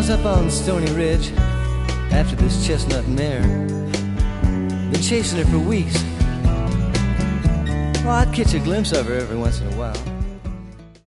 was up on Stony Ridge after this chestnut mare. Been chasing her for weeks. Well, I'd catch a glimpse of her every once in a while.